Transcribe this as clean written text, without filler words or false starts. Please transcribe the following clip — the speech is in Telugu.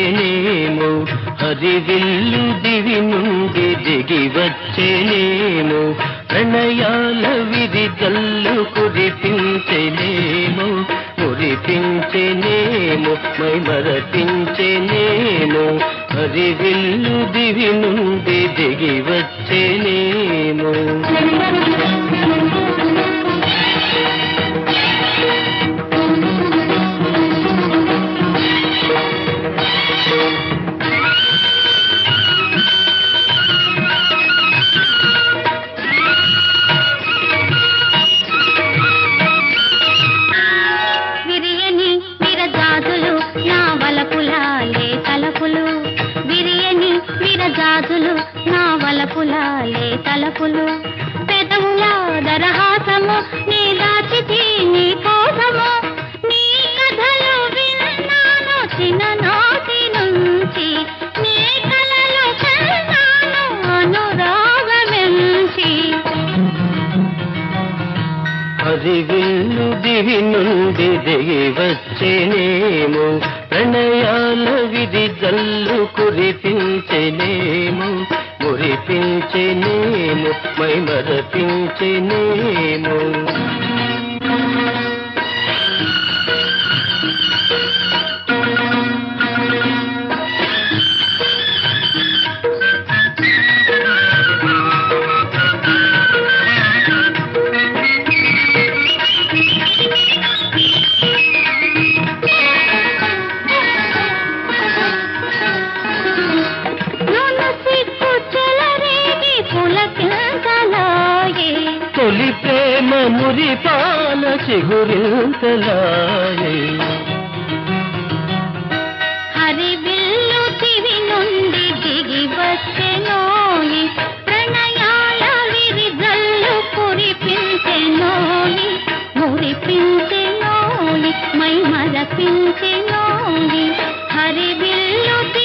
వచ్చేనేమో, హరివిల్లు దివి నుండి దిగి వచ్చేనేమో, ప్రణయాల విరిజల్లు కురిపించేనేమో, మురిపించేనేమో, మై మరపించేనేమో, హరివిల్లు దివి నుండి దిగి వచ్చేనేమో. విరజాజులు నా వలపులాలే తలపులు, పెదవుల దరహాసము నీ దాచితి నీ కోసము, నీ కథలు విన్నాను చిన్ననాటి నుంచి, నీ కలలు కన్నాను అనురాగమెంచి. హరివిల్లు దివి నుండి దిగి వచ్చేనేమో, ప్రణయాల విరిజల్లు కురిపించేనేమో, మురిపించేనేమో, మై మరపించేనేమో. తొలి ప్రేమ మురిపాల చిగురింతలాయే, హరివిల్లు దివి నుండి దిగి వచ్చెనోయి, ప్రణయాల విరిజల్లు కురిపించెనోయి, మురిపించెనోయి, మై మరపించెనోయి, హరివిల్లు